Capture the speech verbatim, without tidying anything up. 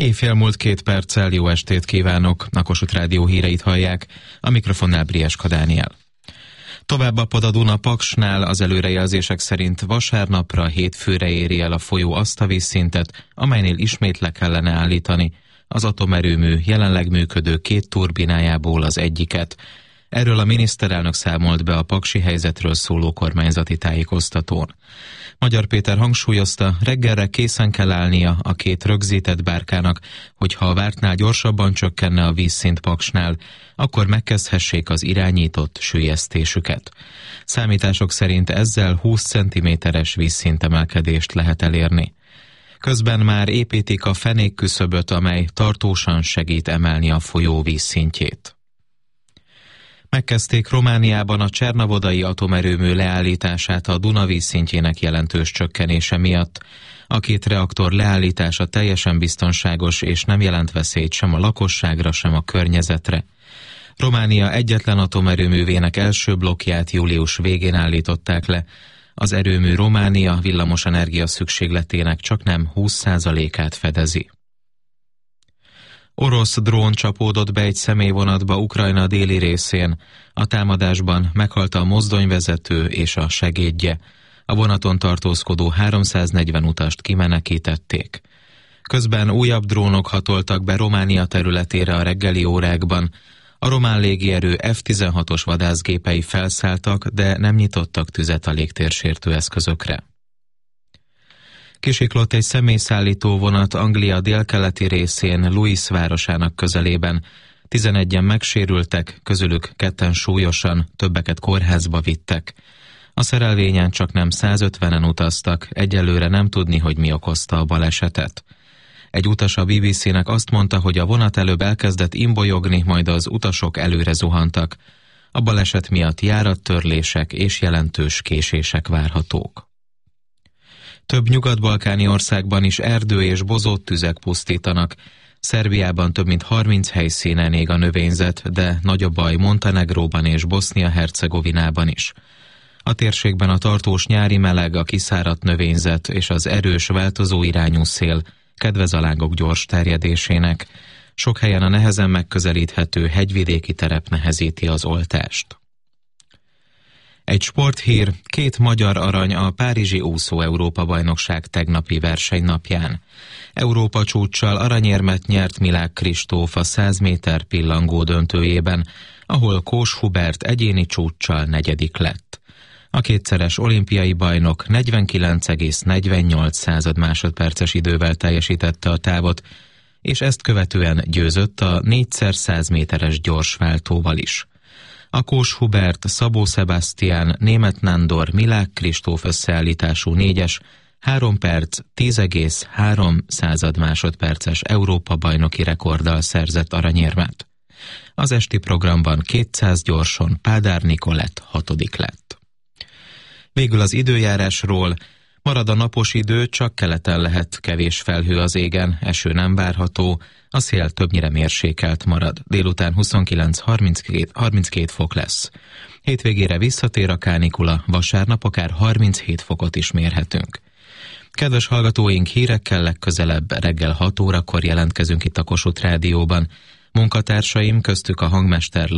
Éjfél múlt két perccel, jó estét kívánok! A Kossuth Rádió híreit hallják, a mikrofonnál Brieska Dániel. Tovább apad a Duna Paksnál, az előrejelzések szerint vasárnapra hétfőre éri el a folyó azt a vízszintet, amelynél ismét le kellene állítani az atomerőmű jelenleg működő két turbinájából az egyiket. Erről a miniszterelnök számolt be a paksi helyzetről szóló kormányzati tájékoztatón. Magyar Péter hangsúlyozta, reggelre készen kell állnia a két rögzített bárkának, hogyha a vártnál gyorsabban csökkenne a vízszint Paksnál, akkor megkezdhessék az irányított süllyesztésüket. Számítások szerint ezzel húsz centiméteres vízszintemelkedést lehet elérni. Közben már építik a fenékküszöböt, amely tartósan segít emelni a folyó vízszintjét. Megkezdték Romániában a csernavodai atomerőmű leállítását a Duna vízszintjének jelentős csökkenése miatt. A két reaktor leállítása teljesen biztonságos és nem jelent veszélyt sem a lakosságra, sem a környezetre. Románia egyetlen atomerőművének első blokkját július végén állították le. Az erőmű Románia villamosenergia szükségletének csaknem húsz százalékát fedezi. Orosz drón csapódott be egy személyvonatba Ukrajna déli részén. A támadásban meghalt a mozdonyvezető és a segédje. A vonaton tartózkodó háromszáznegyven utast kimenekítették. Közben újabb drónok hatoltak be Románia területére a reggeli órákban. A román légierő ef tizenhatos vadászgépei felszálltak, de nem nyitottak tüzet a légtérsértő eszközökre. Kisiklott egy személyszállító vonat Anglia délkeleti részén Lewis városának közelében. tizenegyen megsérültek, közülük ketten súlyosan, többeket kórházba vittek. A szerelvényen csaknem százötvenen utaztak, egyelőre nem tudni, hogy mi okozta a balesetet. Egy utas a bé bé cének azt mondta, hogy a vonat előbb elkezdett imbolyogni, majd az utasok előre zuhantak. A baleset miatt járattörlések és jelentős késések várhatók. Több nyugat-balkáni országban is erdő- és bozóttüzek pusztítanak. Szerbiában több mint harminc helyszínen ég a növényzet, de nagy a baj Montenegróban és Bosznia-Hercegovinában is. A térségben a tartós nyári meleg, a kiszáradt növényzet és az erős, változó irányú szél kedvez a lángok gyors terjedésének. Sok helyen a nehezen megközelíthető hegyvidéki terep nehezíti az oltást. Egy sporthír, két magyar arany a párizsi úszó-Európa-bajnokság tegnapi versenynapján. Európa csúccsal aranyérmet nyert Milák Kristóf a száz méter pillangó döntőjében, ahol Kós Hubert egyéni csúccsal negyedik lett. A kétszeres olimpiai bajnok negyvenkilenc egész negyvennyolc másodperces idővel teljesítette a távot, és ezt követően győzött a négyszer száz méteres gyorsváltóval is. A Kós Hubert, Szabó Sebastian, Németh Nándor, Milák Kristóf összeállítású négyes, három perc, tíz egész három másodperces Európa-bajnoki rekorddal szerzett aranyérmet. Az esti programban kétszáz gyorson Pádár Nikolett hatodik lett. Végül az időjárásról. Marad a napos idő, csak keleten lehet kevés felhő az égen, eső nem várható, a szél többnyire mérsékelt marad. Délután huszonkilenc harminckét fok lesz. Hétvégére visszatér a kánikula, vasárnap akár harminchét fokot is mérhetünk. Kedves hallgatóink, hírekkel legközelebb reggel hat órakor jelentkezünk itt a Kossuth Rádióban. Munkatársaim, köztük a hangmester